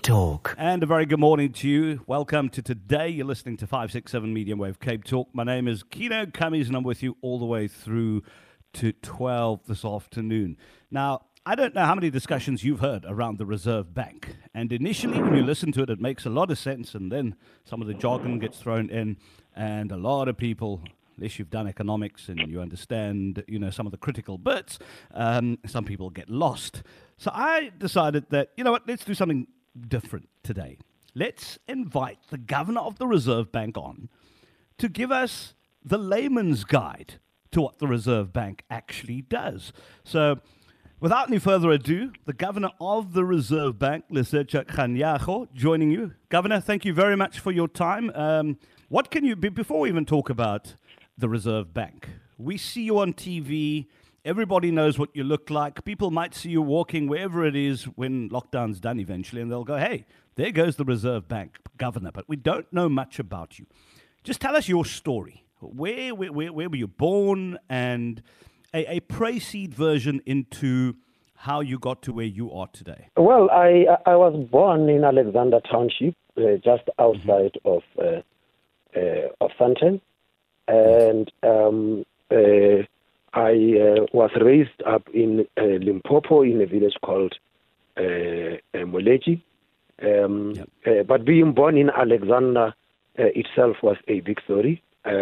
Talk. And a very good morning to you. Welcome to today. You're listening to 567 Medium Wave Cape Talk. My name is Kino Cummings and I'm with you all the way through to 12 this afternoon. Now, I don't know how many discussions you've heard around the Reserve Bank. And initially, when you listen to it, it makes a lot of sense. And then some of the jargon gets thrown in. And a lot of people, unless you've done economics and you understand, some of the critical bits, some people get lost. So I decided that, let's do something different today. Let's invite the governor of the Reserve Bank on to give us the layman's guide to what the Reserve Bank actually does. So, without any further ado, the governor of the Reserve Bank, Lesetja Kganyago, joining you. Governor, thank you very much for your time. What can you, before we even talk about the Reserve Bank, we see you on TV. Everybody knows what you look like. People might see you walking wherever it is when lockdown's done eventually, and they'll go, hey, there goes the Reserve Bank governor. But we don't know much about you. Just tell us your story. Where were you born, and a pre-seed version into how you got to where you are today? Well, I was born in Alexander Township, just outside of Sandton, and I was raised up in Limpopo in a village called Moleji. But being born in Alexander itself was a big story.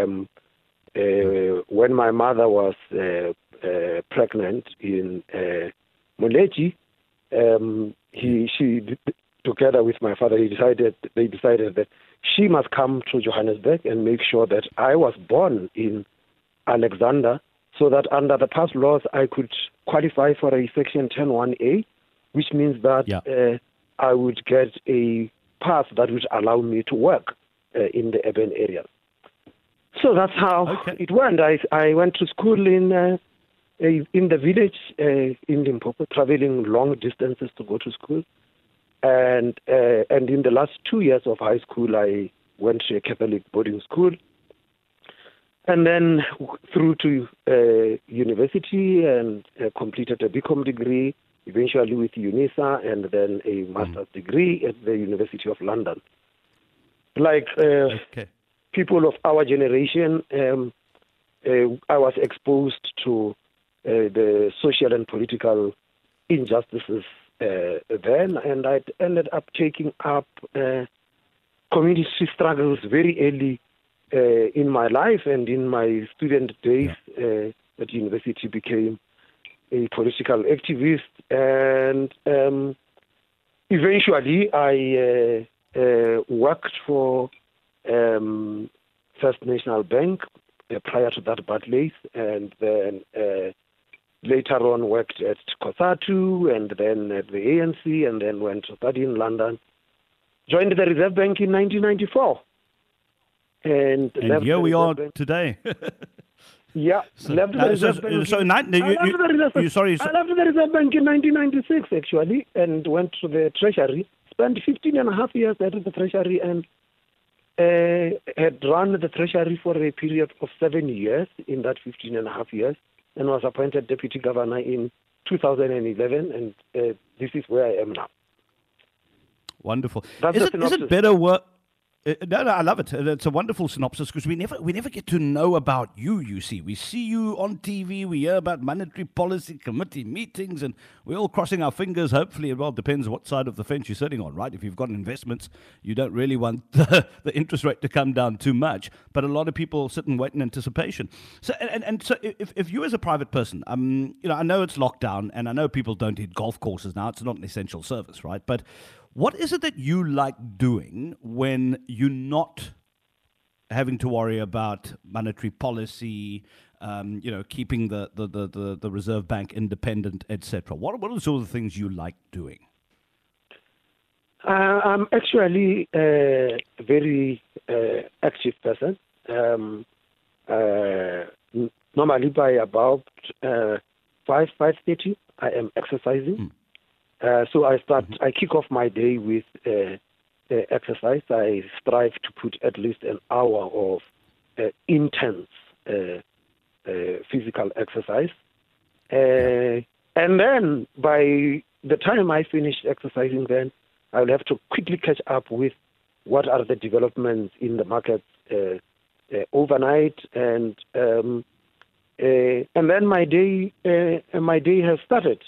When my mother was pregnant in Moleji, she together with my father, they decided that she must come to Johannesburg and make sure that I was born in Alexander, so that under the past laws I could qualify for a Section 10(1)A, which means that I would get a pass that would allow me to work in the urban areas. So that's how it went. I went to school in the village in Limpopo, traveling long distances to go to school. And in the last 2 years of high school, I went to a Catholic boarding school. And then through to university and completed a BCom degree, eventually with UNISA, and then a master's degree at the University of London. Like people of our generation, I was exposed to the social and political injustices then, and I ended up taking up community struggles very early in my life, and in my student days at university became a political activist, and eventually I worked for First National Bank, prior to that Barclays, and then later on worked at COSATU, and then at the ANC, and then went to study in London. Joined the Reserve Bank in 1994. And here we are today. Yeah, left the Reserve Bank. I left the Reserve Bank in 1996, actually, and went to the Treasury. Spent 15 and a half years at the Treasury, and had run the Treasury for a period of 7 years in that 15 and a half years, and was appointed Deputy Governor in 2011, and this is where I am now. Wonderful. That's is it better work? No, I love it. It's a wonderful synopsis because we never get to know about you, you see. We see you on TV, we hear about monetary policy committee meetings, and we're all crossing our fingers. Hopefully, it depends what side of the fence you're sitting on, right? If you've got investments, you don't really want the interest rate to come down too much. But a lot of people sit and wait in anticipation. So, so if you as a private person, I know it's lockdown, and I know people don't hit golf courses now. It's not an essential service, right? But what is it that you like doing when you're not having to worry about monetary policy, keeping the Reserve Bank independent, etc.? What are the sort of things you like doing? I'm actually a very active person. Normally by about 5:30, I am exercising. So I kick off my day with exercise. I strive to put at least an hour of intense physical exercise. And then by the time I finish exercising, then I'll have to quickly catch up with what are the developments in the market overnight, and then my day has started.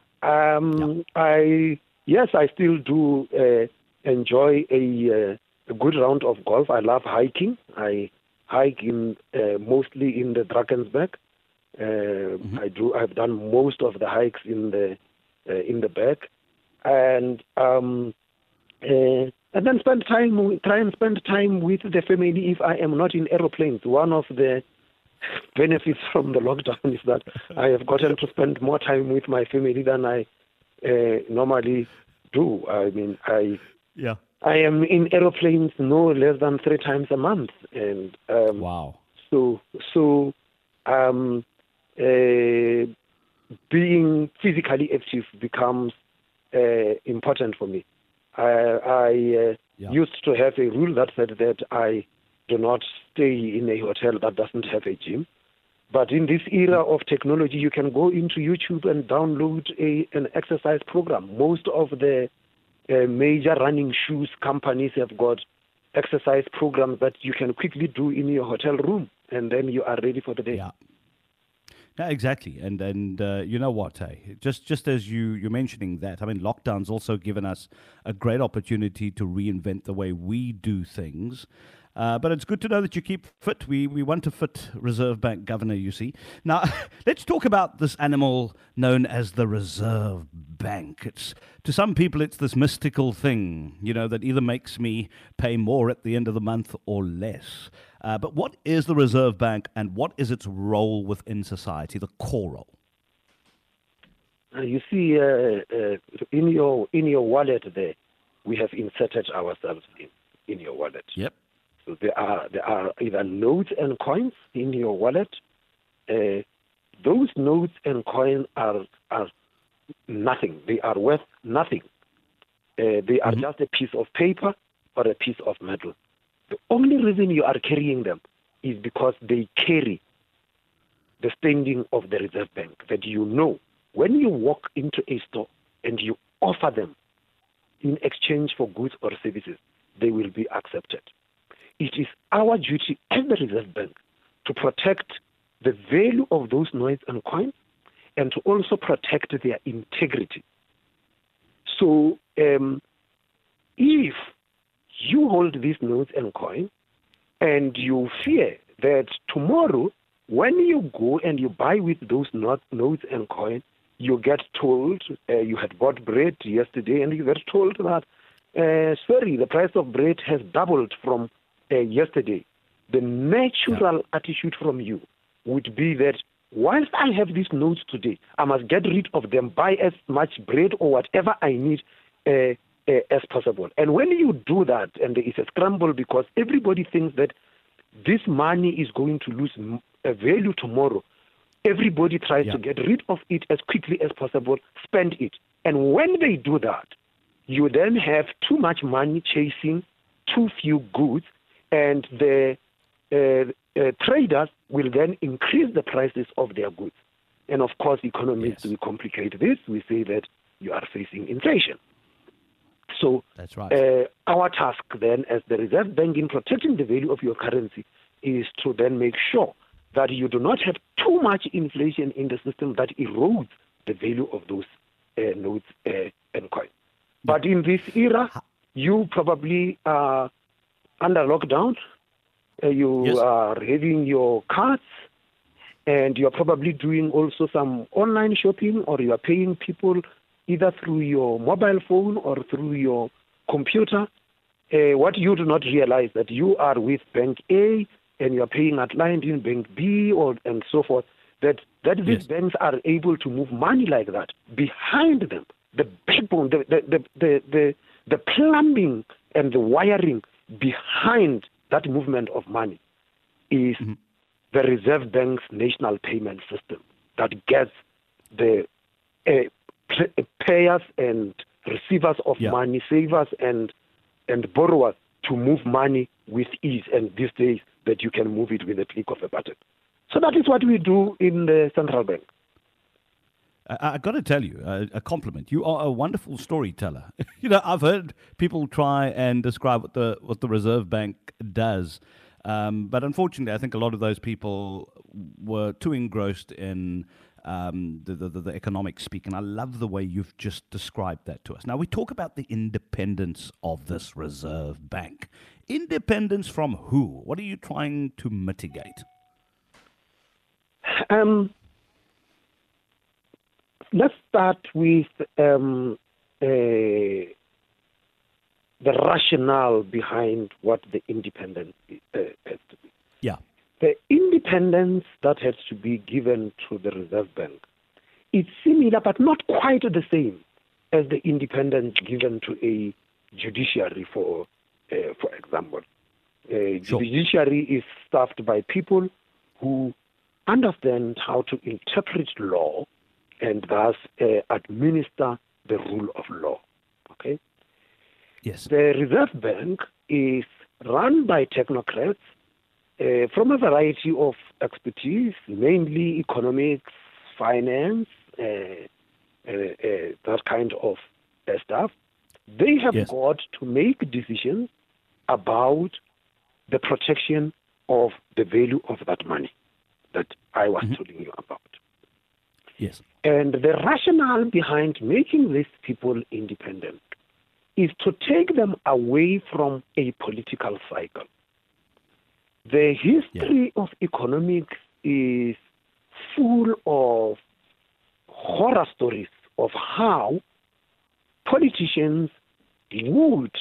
I still do enjoy a good round of golf. I love hiking. I hike mostly in the Drakensberg. I've done most of the hikes in the back, and then try and spend time with the family if I am not in aeroplanes. One of the benefits from the lockdown is that I have gotten to spend more time with my family than I normally do. I mean, I am in aeroplanes no less than 3 times a month, and wow. So being physically active becomes important for me. I used to have a rule that said that I do not stay in a hotel that doesn't have a gym. But in this era of technology, you can go into YouTube and download an exercise program. Most of the major running shoes companies have got exercise programs that you can quickly do in your hotel room, and then you are ready for the day. Yeah. Yeah, exactly. And you know what, just as you're mentioning that, I mean, lockdown's also given us a great opportunity to reinvent the way we do things. But it's good to know that you keep fit. We want a fit Reserve Bank governor, you see. Now, let's talk about this animal known as the Reserve Bank. To some people, it's this mystical thing, that either makes me pay more at the end of the month or less. But what is the Reserve Bank, and what is its role within society, the core role? You see, in your wallet there, we have inserted ourselves in your wallet. Yep. So there are either notes and coins in your wallet. Those notes and coins are nothing. They are worth nothing. They are just a piece of paper or a piece of metal. The only reason you are carrying them is because they carry the standing of the Reserve Bank, that when you walk into a store and you offer them in exchange for goods or services, they will be accepted. It is our duty as the Reserve Bank to protect the value of those notes and coins and to also protect their integrity. So if you hold these notes and coins and you fear that tomorrow when you go and you buy with those notes and coins, you get told you had bought bread yesterday and you get told that, sorry, the price of bread has doubled from yesterday. The natural attitude from you would be that whilst I have these notes today, I must get rid of them, buy as much bread or whatever I need as possible. And when you do that, and there is a scramble because everybody thinks that this money is going to lose value tomorrow, everybody tries to get rid of it as quickly as possible, spend it. And when they do that, you then have too much money chasing too few goods, and the traders will then increase the prices of their goods. And of course, economists, we complicate this. We say that you are facing inflation. So that's right. Our task then as the Reserve Bank in protecting the value of your currency is to then make sure that you do not have too much inflation in the system that erodes the value of those notes and coins. But in this era, you probably are under lockdown. You are having your cards, and you are probably doing also some online shopping, or you are paying people either through your mobile phone or through your computer. What you do not realize that you are with Bank A and you are paying at line in Bank B and so forth, that these banks are able to move money like that. Behind them, the backbone, the plumbing and the wiring behind that movement of money is the Reserve Bank's national payment system that gets the payers and receivers of money, savers and borrowers to move money with ease, and these days that you can move it with a click of a button. So that is what we do in the central bank. I got to tell you, a compliment. You are a wonderful storyteller. I've heard people try and describe what the Reserve Bank does, but unfortunately, I think a lot of those people were too engrossed in the economic speak, and I love the way you've just described that to us. Now, we talk about the independence of this Reserve Bank. Independence from who? What are you trying to mitigate? Let's start with the rationale behind what the independence has to be. Yeah. The independence that has to be given to the Reserve Bank is similar but not quite the same as the independence given to a judiciary, for example. Sure. The judiciary is staffed by people who understand how to interpret law and thus administer the rule of law. Okay? Yes. The Reserve Bank is run by technocrats from a variety of expertise, mainly economics, finance, that kind of stuff. They have got to make decisions about the protection of the value of that money that I was telling you about. Yes. And the rationale behind making these people independent is to take them away from a political cycle. The history of economics is full of horror stories of how politicians would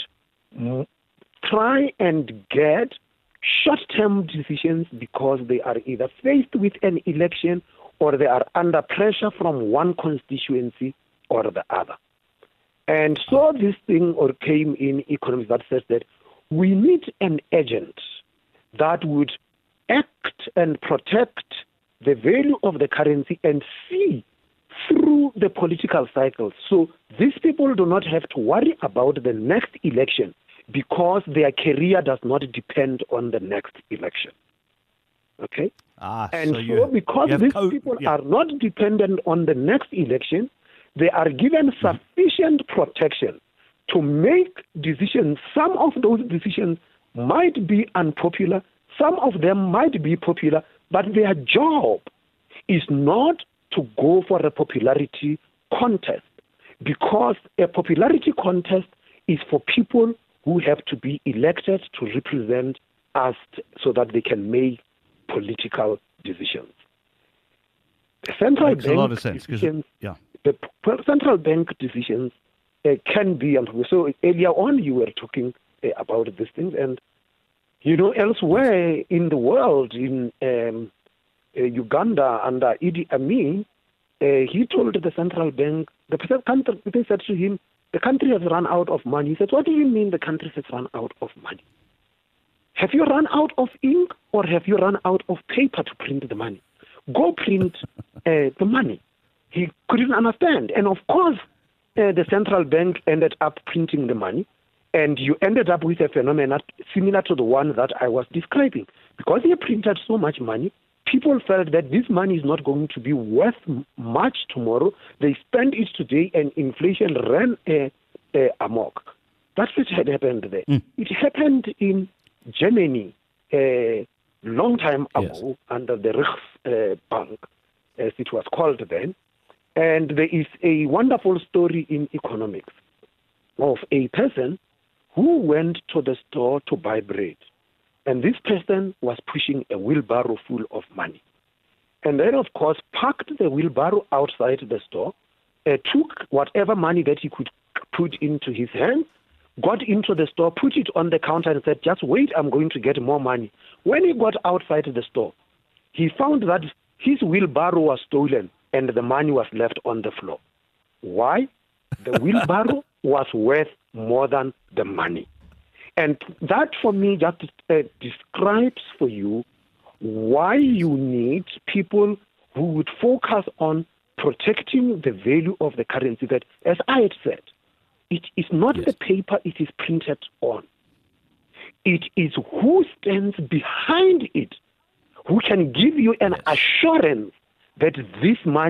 try and get short-term decisions because they are either faced with an election or they are under pressure from one constituency or the other. And so this thing came in economics that says that we need an agent that would act and protect the value of the currency and see through the political cycle. So these people do not have to worry about the next election because their career does not depend on the next election. Okay? And so because these people are not dependent on the next election, they are given sufficient protection to make decisions. Some of those decisions might be unpopular, some of them might be popular, but their job is not to go for a popularity contest, because a popularity contest is for people who have to be elected to represent us so that they can make political decisions. The central makes a lot of sense. The central bank decisions can be, and so earlier on you were talking about these things, and elsewhere in the world, in Uganda under Idi Amin, he told the central bank, they said to him, the country has run out of money. He said, what do you mean the country has run out of money? Have you run out of ink or have you run out of paper to print the money? Go print the money. He couldn't understand. And of course, the central bank ended up printing the money, and you ended up with a phenomenon similar to the one that I was describing. Because he printed so much money, people felt that this money is not going to be worth much tomorrow. They spent it today, and inflation ran amok. That's what had happened there. It happened in Germany a long time ago under the Reichsbank, as it was called then. And there is a wonderful story in economics of a person who went to the store to buy bread. And this person was pushing a wheelbarrow full of money. And then, of course, parked the wheelbarrow outside the store, took whatever money that he could put into his hands, got into the store, put it on the counter and said, just wait, I'm going to get more money. When he got outside the store, he found that his wheelbarrow was stolen and the money was left on the floor. Why? The wheelbarrow was worth more than the money. And that, for me, just describes for you why you need people who would focus on protecting the value of the currency. That, as I had said, it is not the paper it is printed on. It is who stands behind it, who can give you an assurance that this money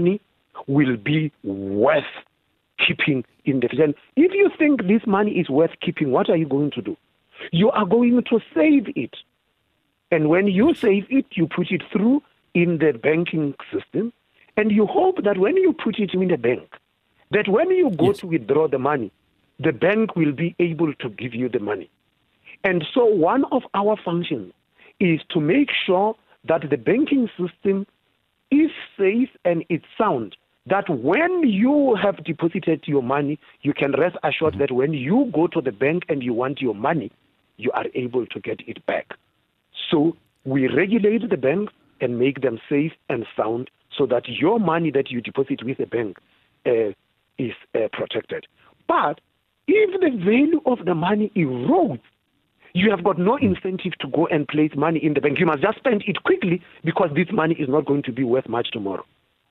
will be worth keeping in the future. And if you think this money is worth keeping, what are you going to do? You are going to save it. And when you save it, you put it through in the banking system, and you hope that when you put it in the bank, that when you go to withdraw the money, the bank will be able to give you the money. And so one of our functions is to make sure that the banking system is safe and it's sound, that when you have deposited your money, you can rest assured that when you go to the bank and you want your money, you are able to get it back. So we regulate the banks and make them safe and sound so that your money that you deposit with the bank is protected. But if the value of the money erodes, you have got no incentive to go and place money in the bank. You must just spend it quickly because this money is not going to be worth much tomorrow.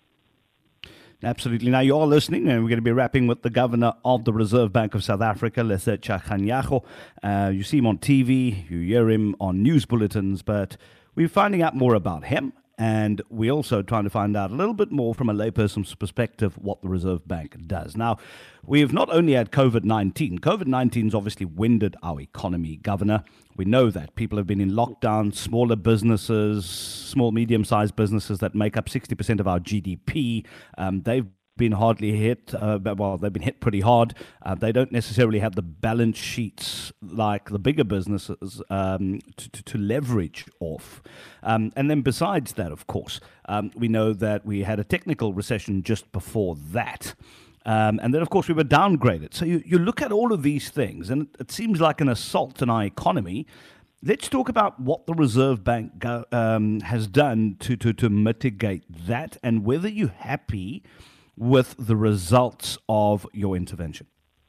Absolutely. Now, you're listening, and we're going to be wrapping with the Governor of the Reserve Bank of South Africa, Lesetja Kganyago. You see him on TV, you hear him on news bulletins, but we're finding out more about him, and we're also trying to find out a little bit more from a layperson's perspective what the Reserve Bank does. Now, we've not only had COVID-19. COVID-19's obviously winded our economy, Governor. We know that. People have been in lockdown, smaller businesses, small, medium-sized businesses that make up 60% of our GDP. They've been hardly hit. They've been hit pretty hard. They don't necessarily have the balance sheets like the bigger businesses to leverage off. And then besides that, of course, we know that we had a technical recession just before that. And then, of course, we were downgraded. So you look at all of these things, and it seems like an assault on our economy. Let's talk about what the Reserve Bank has done to mitigate that, and whether you're happy with the results of your intervention.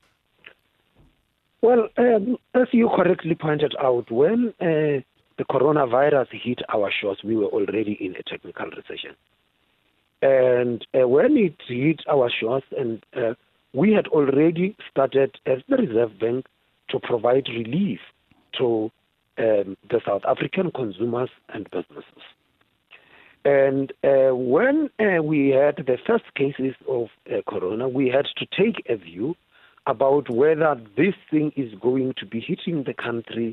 Well, as you correctly pointed out, when the coronavirus hit our shores, we were already in a technical recession. And when it hit our shores, and we had already started as the Reserve Bank to provide relief to the South African consumers and businesses. And when we had the first cases of corona, we had to take a view about whether this thing is going to be hitting the country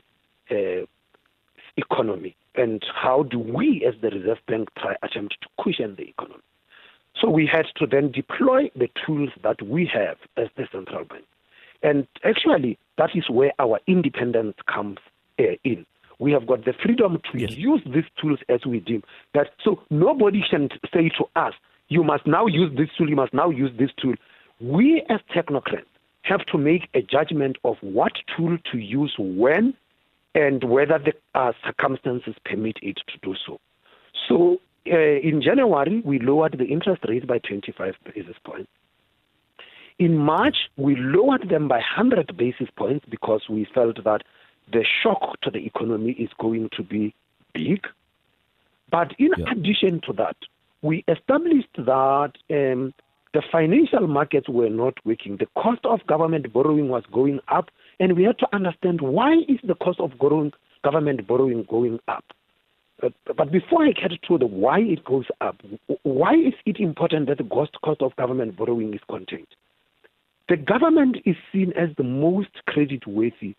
economy, and how do we as the Reserve Bank attempt to cushion the economy. So we had to then deploy the tools that we have as the central bank. And actually, that is where our independence comes in. We have got the freedom to use these tools as we deem that. So nobody can say to us, you must now use this tool, you must now use this tool. We as technocrats have to make a judgment of what tool to use when, and whether the circumstances permit it to do so. So in January, we lowered the interest rates by 25 basis points. In March, we lowered them by 100 basis points because we felt that the shock to the economy is going to be big. But in addition to that, we established that the financial markets were not working. The cost of government borrowing was going up, and we had to understand why is the cost of government borrowing going up. But before I get to the why it goes up, why is it important that the cost of government borrowing is contained? The government is seen as the most credit-worthy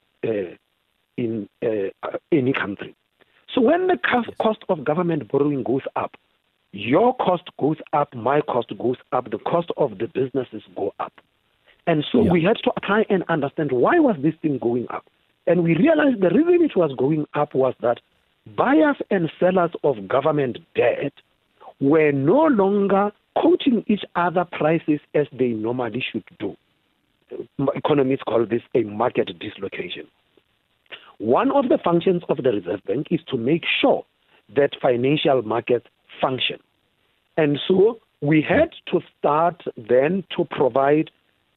in any country. So when the cost of government borrowing goes up, your cost goes up, my cost goes up, the cost of the businesses go up. And so we had to try and understand why was this thing going up. And we realized the reason it was going up was that buyers and sellers of government debt were no longer quoting each other prices as they normally should do. Economists call this a market dislocation. One of the functions of the Reserve Bank is to make sure that financial markets function. And so we had to start then to provide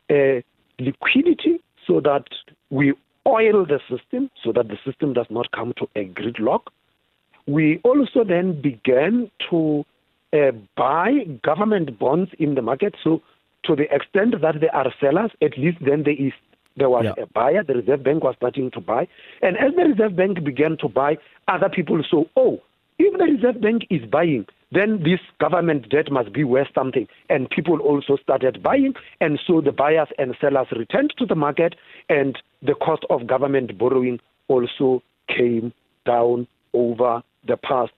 liquidity so that we oil the system so that the system does not come to a gridlock. We also then began to buy government bonds in the market. So to the extent that there are sellers, at least then there was a buyer. The Reserve Bank was starting to buy. And as the Reserve Bank began to buy, other people saw, if the Reserve Bank is buying, then this government debt must be worth something. And people also started buying, and so the buyers and sellers returned to the market, and the cost of government borrowing also came down over the past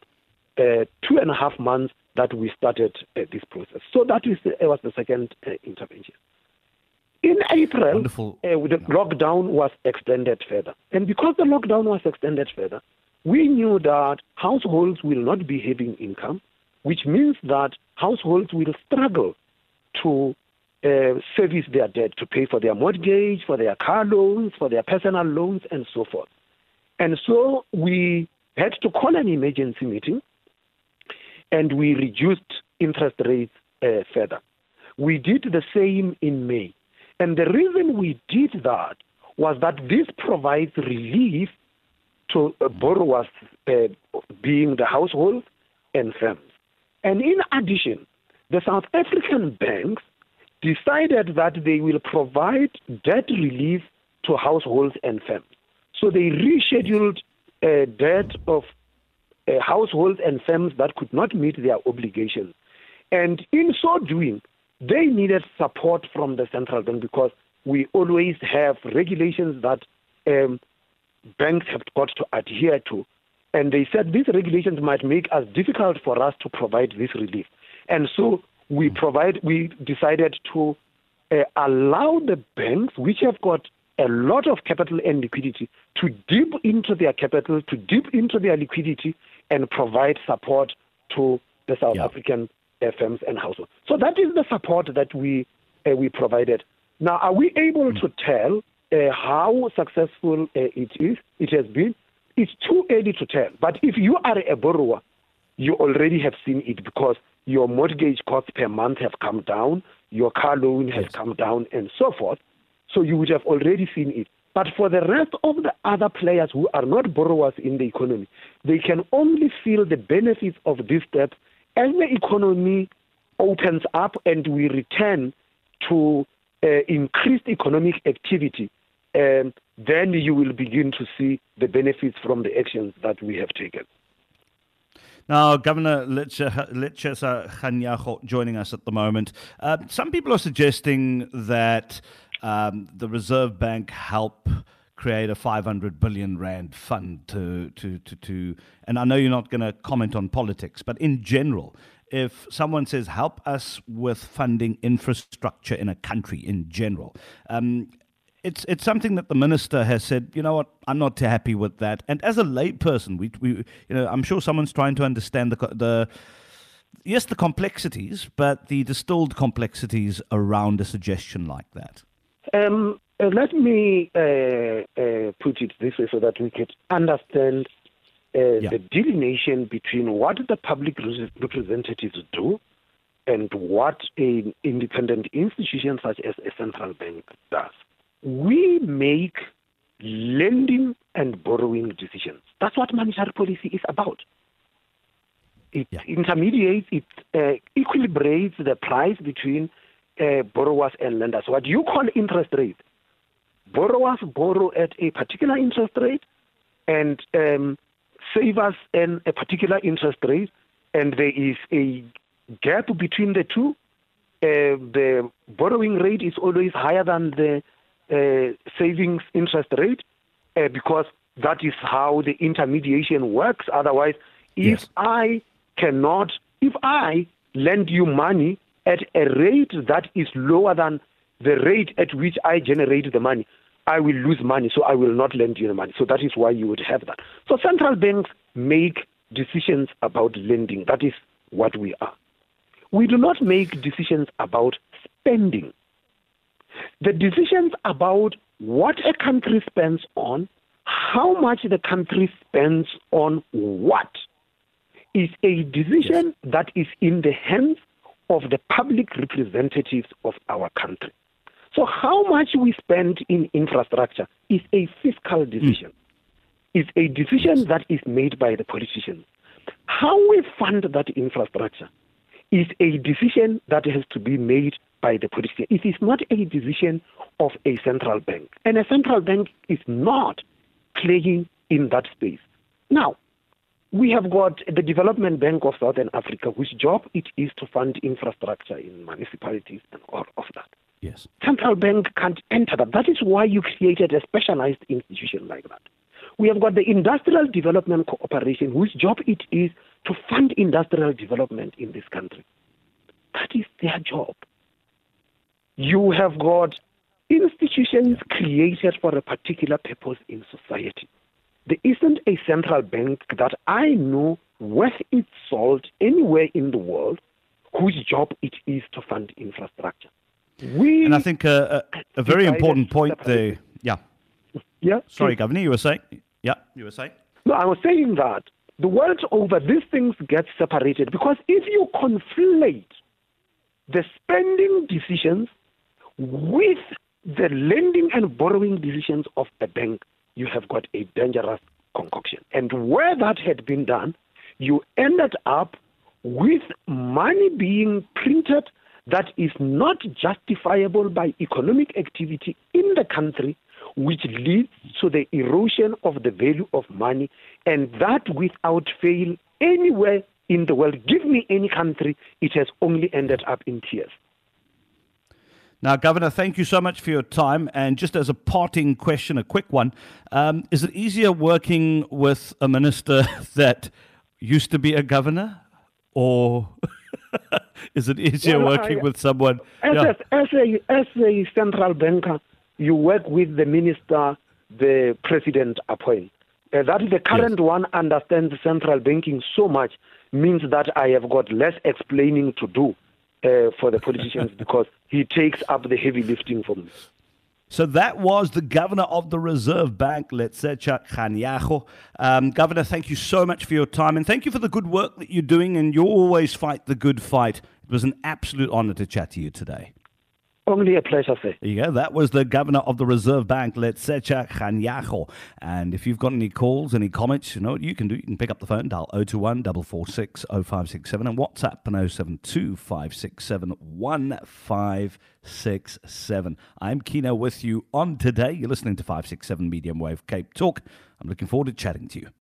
2.5 months that we started this process. So that was the second intervention. In April, the lockdown was extended further. And because the lockdown was extended further, we knew that households will not be having income, which means that households will struggle to service their debt, to pay for their mortgage, for their car loans, for their personal loans, and so forth. And so we had to call an emergency meeting, and we reduced interest rates further. We did the same in May. And the reason we did that was that this provides relief to borrowers, being the households and firms. And in addition, the South African banks decided that they will provide debt relief to households and firms. So they rescheduled debt of households and firms that could not meet their obligations. And in so doing, they needed support from the central bank because we always have regulations that banks have got to adhere to. And they said these regulations might make us difficult for us to provide this relief. And so we decided to allow the banks, which have got a lot of capital and liquidity, to dip into their capital, to dip into their liquidity, and provide support to the South African firms and households. So that is the support that we provided. Now, are we able to tell how successful it has been? It's too early to tell. But if you are a borrower, you already have seen it because your mortgage costs per month have come down, your car loan has come down, and so forth. So you would have already seen it. But for the rest of the other players who are not borrowers in the economy, they can only feel the benefits of these steps as the economy opens up and we return to increased economic activity. Then you will begin to see the benefits from the actions that we have taken. Now, Governor Letshisa Kganyago joining us at the moment. Some people are suggesting that the Reserve Bank help create a 500 billion rand fund to and I know you're not going to comment on politics, but in general, if someone says help us with funding infrastructure in a country in general, it's something that the minister has said, you know what, I'm not too happy with that. And as a layperson, we I'm sure someone's trying to understand the complexities, but the distilled complexities around a suggestion like that. Let me put it this way so that we can understand the delineation between what the public representatives do and what an independent institution such as a central bank does. We make lending and borrowing decisions. That's what monetary policy is about. It intermediates, it equilibrates the price between borrowers and lenders. What you call interest rate. Borrowers borrow at a particular interest rate and savers earn a particular interest rate, and there is a gap between the two. The borrowing rate is always higher than the savings interest rate because that is how the intermediation works. Otherwise, if I lend you money at a rate that is lower than the rate at which I generate the money, I will lose money, so I will not lend you the money. So that is why you would have that. So central banks make decisions about lending. That is what we are. We do not make decisions about spending. The decisions about what a country spends on, how much the country spends on what, is a decision that is in the hands of the public representatives of our country. So how much we spend in infrastructure is a fiscal decision. It's a decision that is made by the politicians. How we fund that infrastructure is a decision that has to be made by the politicians. It is not a decision of a central bank. And a central bank is not playing in that space. Now, We have got the Development Bank of Southern Africa, whose job it is to fund infrastructure in municipalities and all of that. Yes. Central bank can't enter that. That is why you created a specialized institution like that. We have got the Industrial Development Corporation, whose job it is to fund industrial development in this country. That is their job. You have got institutions created for a particular purpose in society. There isn't a central bank that I know worth its salt anywhere in the world whose job it is to fund infrastructure. And I think a very important point there. Yeah. Yeah. Sorry, Governor, you were saying? Yeah, you were saying? No, I was saying that the world over, these things get separated because if you conflate the spending decisions with the lending and borrowing decisions of a bank, you have got a dangerous concoction. And where that had been done, you ended up with money being printed that is not justifiable by economic activity in the country, which leads to the erosion of the value of money, and that without fail anywhere in the world. Give me any country, it has only ended up in tears. Now, Governor, thank you so much for your time. And just as a parting question, a quick one, is it easier working with a minister that used to be a governor, or is it easier working with someone? As a central banker, you work with the minister the president appoints. That the current one understands central banking so much means that I have got less explaining to do for the politicians because he takes up the heavy lifting for me. So that was the Governor of the Reserve Bank, Lesetja Kganyago. Governor, thank you so much for your time, and thank you for the good work that you're doing, and you always fight the good fight. It was an absolute honor to chat to you today. Only a pleasure, sir. There you go. That was the Governor of the Reserve Bank, Lesetja Kganyago. And if you've got any calls, any comments, you know what you can do. You can pick up the phone, dial 021 446 0567 and WhatsApp on 072 567 1567. I'm Kino with you on today. You're listening to 567 Medium Wave Cape Talk. I'm looking forward to chatting to you.